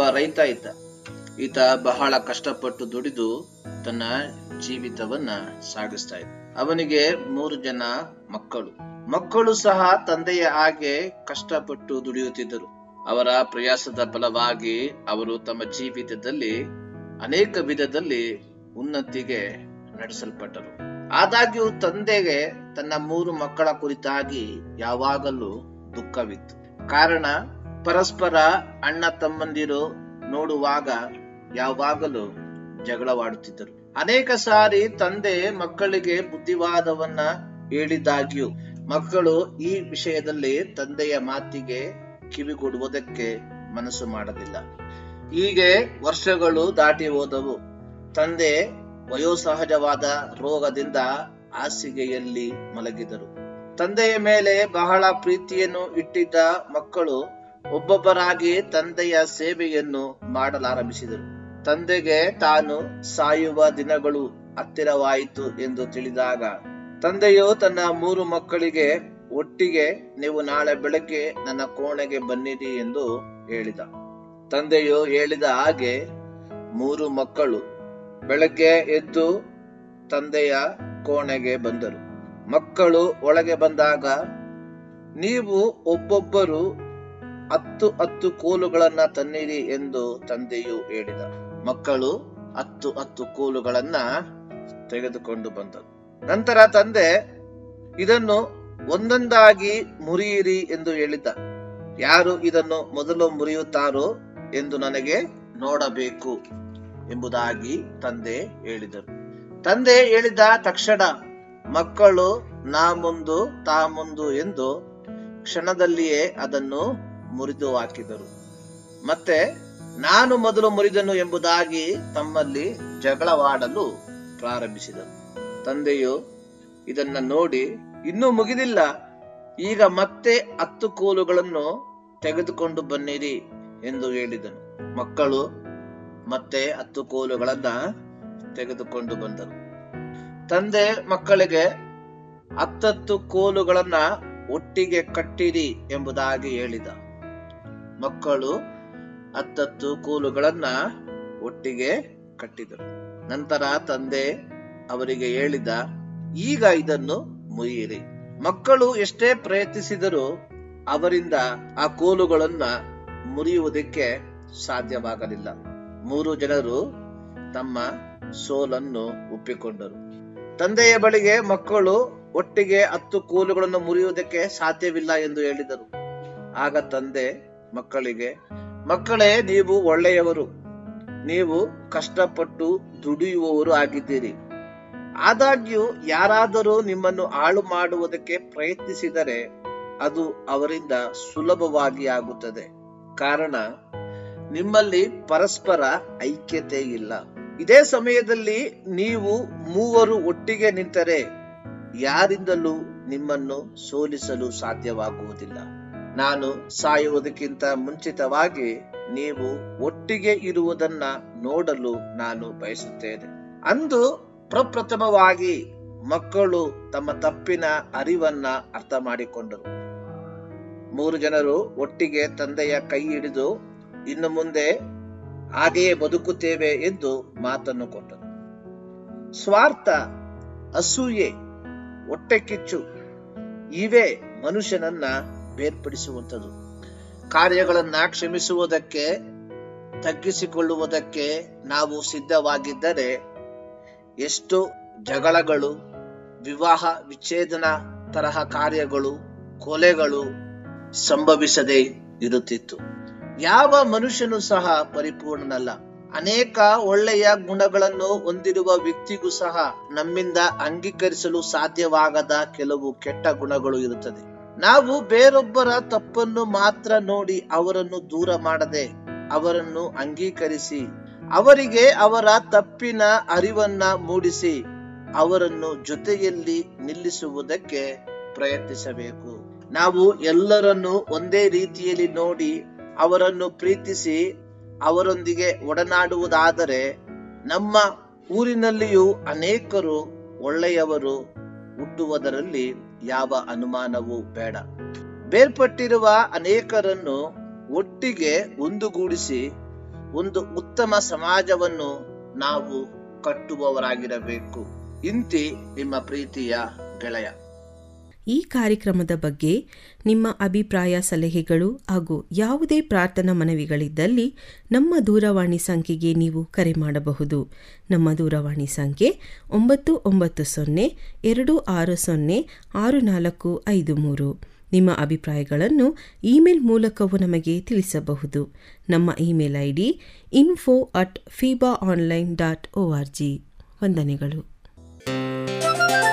ರೈತ ಇದ್ದ. ಈತ ಬಹಳ ಕಷ್ಟಪಟ್ಟು ದುಡಿದು ತನ್ನ ಜೀವಿತವನ್ನ ಸಾಗಿಸ್ತಾ ಇದ್ದ. ಅವನಿಗೆ 3 ಜನ ಮಕ್ಕಳು ಸಹ ತಂದೆಯ ಹಾಗೆ ಕಷ್ಟಪಟ್ಟು ದುಡಿಯುತ್ತಿದ್ದರು. ಅವರ ಪ್ರಯಾಸದ ಫಲವಾಗಿ ಅವರು ತಮ್ಮ ಜೀವಿತದಲ್ಲಿ ಅನೇಕ ವಿಧದಲ್ಲಿ ಉನ್ನತಿಗೆ ನಡೆಸಲ್ಪಟ್ಟರು. ಆದಾಗ್ಯೂ ತಂದೆಗೆ ತನ್ನ 3 ಮಕ್ಕಳ ಕುರಿತಾಗಿ ಯಾವಾಗಲೂ ದುಃಖವಿತ್ತು. ಕಾರಣ, ಪರಸ್ಪರ ಅಣ್ಣ ತಮ್ಮಂದಿರು ನೋಡುವಾಗ ಯಾವಾಗಲೂ ಜಗಳವಾಡುತ್ತಿದ್ದರು. ಅನೇಕ ಸಾರಿ ತಂದೆ ಮಕ್ಕಳಿಗೆ ಬುದ್ಧಿವಾದವನ್ನ ಹೇಳಿದಾಗ್ಯೂ ಮಕ್ಕಳು ಈ ವಿಷಯದಲ್ಲಿ ತಂದೆಯ ಮಾತಿಗೆ ಕಿವಿಗೊಡುವುದಕ್ಕೆ ಮನಸ್ಸು ಮಾಡಲಿಲ್ಲ. ಹೀಗೆ ವರ್ಷಗಳು ದಾಟಿ ಹೋದವು. ತಂದೆ ವಯೋಸಹಜವಾದ ರೋಗದಿಂದ ಹಾಸಿಗೆಯಲ್ಲಿ ಮಲಗಿದರು. ತಂದೆಯ ಮೇಲೆ ಬಹಳ ಪ್ರೀತಿಯನ್ನು ಇಟ್ಟಿದ್ದ ಮಕ್ಕಳು ಒಬ್ಬೊಬ್ಬರಾಗಿ ತಂದೆಯ ಸೇವೆಯನ್ನು ಮಾಡಲಾರಂಭಿಸಿದರು. ತಂದೆಗೆ ತಾನು ಸಾಯುವ ದಿನಗಳು ಹತ್ತಿರವಾಯಿತು ಎಂದು ತಿಳಿದಾಗ ತಂದೆಯು ತನ್ನ 3 ಮಕ್ಕಳಿಗೆ ಒಟ್ಟಿಗೆ, ನೀವು ನಾಳೆ ಬೆಳಗ್ಗೆ ನನ್ನ ಕೋಣೆಗೆ ಬನ್ನಿರಿ ಎಂದು ಹೇಳಿದ. ತಂದೆಯು ಹೇಳಿದ ಹಾಗೆ 3 ಮಕ್ಕಳು ಬೆಳಗ್ಗೆ ಎದ್ದು ತಂದೆಯ ಕೋಣೆಗೆ ಬಂದರು. ಮಕ್ಕಳು ಒಳಗೆ ಬಂದಾಗ, ನೀವು ಒಬ್ಬೊಬ್ಬರು 10 ಕೋಲುಗಳನ್ನ ತನ್ನಿರಿ ಎಂದು ತಂದೆಯು ಹೇಳಿದ. ಮಕ್ಕಳು 10 ಕೋಲುಗಳನ್ನ ತೆಗೆದುಕೊಂಡು ಬಂದರು. ನಂತರ ತಂದೆ, ಇದನ್ನು ಒಂದೊಂದಾಗಿ ಮುರಿಯಿರಿ ಎಂದು ಹೇಳಿದ್ದ. ಯಾರು ಇದನ್ನು ಮೊದಲು ಮುರಿಯುತ್ತಾರೋ ಎಂದು ನನಗೆ ನೋಡಬೇಕು ಎಂಬುದಾಗಿ ತಂದೆ ಹೇಳಿದರು. ತಂದೆ ಹೇಳಿದ ತಕ್ಷಣ ಮಕ್ಕಳು ನಾ ಮುಂದು ತಾ ಮುಂದು ಎಂದು ಕ್ಷಣದಲ್ಲಿಯೇ ಅದನ್ನು ಮುರಿದು ಹಾಕಿದರು. ಮತ್ತೆ ನಾನು ಮೊದಲು ಮುರಿದನು ಎಂಬುದಾಗಿ ತಮ್ಮಲ್ಲಿ ಜಗಳವಾಡಲು ಪ್ರಾರಂಭಿಸಿದರು. ತಂದೆಯು ಇದನ್ನ ನೋಡಿ, ಇನ್ನೂ ಮುಗಿದಿಲ್ಲ, ಈಗ ಮತ್ತೆ 10 ಕೋಲುಗಳನ್ನು ತೆಗೆದುಕೊಂಡು ಬನ್ನಿರಿ ಎಂದು ಹೇಳಿದನು. ಮಕ್ಕಳು ಮತ್ತೆ 10 ಕೋಲುಗಳನ್ನ ತೆಗೆದುಕೊಂಡು ಬಂದರು. ತಂದೆ ಮಕ್ಕಳಿಗೆ 10 ಕೋಲುಗಳನ್ನ ಒಟ್ಟಿಗೆ ಕಟ್ಟಿರಿ ಎಂಬುದಾಗಿ ಹೇಳಿದ. ಮಕ್ಕಳು 10 ಕೋಲುಗಳನ್ನ ಒಟ್ಟಿಗೆ ಕಟ್ಟಿದರು. ನಂತರ ತಂದೆ ಅವರಿಗೆ ಹೇಳಿದ, ಈಗ ಇದನ್ನು ಮುರಿಯಿರಿ. ಮಕ್ಕಳು ಎಷ್ಟೇ ಪ್ರಯತ್ನಿಸಿದರೂ ಅವರಿಂದ ಆ ಕೋಲುಗಳನ್ನ ಮುರಿಯುವುದಕ್ಕೆ ಸಾಧ್ಯವಾಗಲಿಲ್ಲ. 3 ಜನರು ತಮ್ಮ ಸೋಲನ್ನು ಒಪ್ಪಿಕೊಂಡರು. ತಂದೆಯ ಬಳಿಗೆ ಮಕ್ಕಳು ಒಟ್ಟಿಗೆ 10 ಕೋಲುಗಳನ್ನು ಮುರಿಯುವುದಕ್ಕೆ ಸಾಧ್ಯವಿಲ್ಲ ಎಂದು ಹೇಳಿದರು. ಆಗ ತಂದೆ ಮಕ್ಕಳಿಗೆ, ಮಕ್ಕಳೇ, ನೀವು ಒಳ್ಳೆಯವರು, ನೀವು ಕಷ್ಟಪಟ್ಟು ದುಡಿಯುವವರು ಆಗಿದ್ದೀರಿ. ಆದಾಗ್ಯೂ ಯಾರಾದರೂ ನಿಮ್ಮನ್ನು ಹಾಳು ಮಾಡುವುದಕ್ಕೆ ಪ್ರಯತ್ನಿಸಿದರೆ ಅದು ಅವರಿಂದ ಸುಲಭವಾಗಿ ಆಗುತ್ತದೆ. ಕಾರಣ, ನಿಮ್ಮಲ್ಲಿ ಪರಸ್ಪರ ಐಕ್ಯತೆ ಇಲ್ಲ. ಇದೇ ಸಮಯದಲ್ಲಿ ನೀವು 3 ಒಟ್ಟಿಗೆ ನಿಂತರೆ ಯಾರಿಂದಲೂ ನಿಮ್ಮನ್ನು ಸೋಲಿಸಲು ಸಾಧ್ಯವಾಗುವುದಿಲ್ಲ. ನಾನು ಸಾಯುವುದಕ್ಕಿಂತ ಮುಂಚಿತವಾಗಿ ನೀವು ಒಟ್ಟಿಗೆ ಇರುವುದನ್ನ ನೋಡಲು ನಾನು ಬಯಸುತ್ತೇನೆ. ಅಂದು ಪ್ರಪ್ರಥಮವಾಗಿ ಮಕ್ಕಳು ತಮ್ಮ ತಪ್ಪಿನ ಅರಿವನ್ನ ಅರ್ಥ ಮಾಡಿಕೊಂಡರು. 3 ಜನರು ಒಟ್ಟಿಗೆ ತಂದೆಯ ಕೈ ಹಿಡಿದು ಇನ್ನು ಮುಂದೆ ಹಾಗೆಯೇ ಬದುಕುತ್ತೇವೆ ಎಂದು ಮಾತನ್ನು ಕೊಟ್ಟರು. ಸ್ವಾರ್ಥ, ಅಸೂಯೆ, ಹೊಟ್ಟೆ ಕಿಚ್ಚು ಇವೇ ಮನುಷ್ಯನನ್ನ ಬೇರ್ಪಡಿಸುವಂಥದ್ದು. ಕಾರ್ಯಗಳನ್ನ ಕ್ಷಮಿಸುವುದಕ್ಕೆ, ತಗ್ಗಿಸಿಕೊಳ್ಳುವುದಕ್ಕೆ ನಾವು ಸಿದ್ಧವಾಗಿದ್ದರೆ ಎಷ್ಟು ಜಗಳಗಳು, ವಿವಾಹ ವಿಚ್ಛೇದನ ತರಹ ಕಾರ್ಯಗಳು, ಕೊಲೆಗಳು ಸಂಭವಿಸದೆ ಇರುತ್ತಿತ್ತು. ಯಾವ ಮನುಷ್ಯನು ಸಹ ಪರಿಪೂರ್ಣನಲ್ಲ. ಅನೇಕ ಒಳ್ಳೆಯ ಗುಣಗಳನ್ನು ಹೊಂದಿರುವ ವ್ಯಕ್ತಿಗೂ ಸಹ ನಮ್ಮಿಂದ ಅಂಗೀಕರಿಸಲು ಸಾಧ್ಯವಾಗದ ಕೆಲವು ಕೆಟ್ಟ ಗುಣಗಳು ಇರುತ್ತದೆ. ನಾವು ಬೇರೊಬ್ಬರ ತಪ್ಪನ್ನು ಮಾತ್ರ ನೋಡಿ ಅವರನ್ನು ದೂರ ಮಾಡದೆ ಅವರನ್ನು ಅಂಗೀಕರಿಸಿ ಅವರಿಗೆ ಅವರ ತಪ್ಪಿನ ಅರಿವನ್ನ ಮೂಡಿಸಿ ಅವರನ್ನು ಜೊತೆಯಲ್ಲಿ ನಿಲ್ಲಿಸುವುದಕ್ಕೆ ಪ್ರಯತ್ನಿಸಬೇಕು. ನಾವು ಎಲ್ಲರನ್ನು ಒಂದೇ ರೀತಿಯಲ್ಲಿ ನೋಡಿ ಅವರನ್ನು ಪ್ರೀತಿಸಿ ಅವರೊಂದಿಗೆ ಒಡನಾಡುವುದಾದರೆ ನಮ್ಮ ಊರಿನಲ್ಲಿಯೂ ಅನೇಕರು ಒಳ್ಳೆಯವರು ಹುಟ್ಟುವುದರಲ್ಲಿ ಯಾವ ಅನುಮಾನವೂ ಬೇಡ. ಬೇರ್ಪಟ್ಟಿರುವ ಅನೇಕರನ್ನು ಒಟ್ಟಿಗೆ ಒಂದುಗೂಡಿಸಿ ಒಂದು ಉತ್ತಮ ಸಮಾಜವನ್ನು ನಾವು ಕಟ್ಟುವವರಾಗಿರಬೇಕು. ಇಂತಿ ನಿಮ್ಮ ಪ್ರೀತಿಯ ಗೆಳೆಯ. ಈ ಕಾರ್ಯಕ್ರಮದ ಬಗ್ಗೆ ನಿಮ್ಮ ಅಭಿಪ್ರಾಯ, ಸಲಹೆಗಳು ಹಾಗೂ ಯಾವುದೇ ಪ್ರಾರ್ಥನಾ ಮನವಿಗಳಿದ್ದಲ್ಲಿ ನಮ್ಮ ದೂರವಾಣಿ ಸಂಖ್ಯೆಗೆ ನೀವು ಕರೆ ಮಾಡಬಹುದು. ನಮ್ಮ ದೂರವಾಣಿ ಸಂಖ್ಯೆ 9902606453. ನಿಮ್ಮ ಅಭಿಪ್ರಾಯಗಳನ್ನು ಇಮೇಲ್ ಮೂಲಕವೂ ನಮಗೆ ತಿಳಿಸಬಹುದು. ನಮ್ಮ ಇಮೇಲ್ ID info@fibaonline.org. ವಂದನೆಗಳು.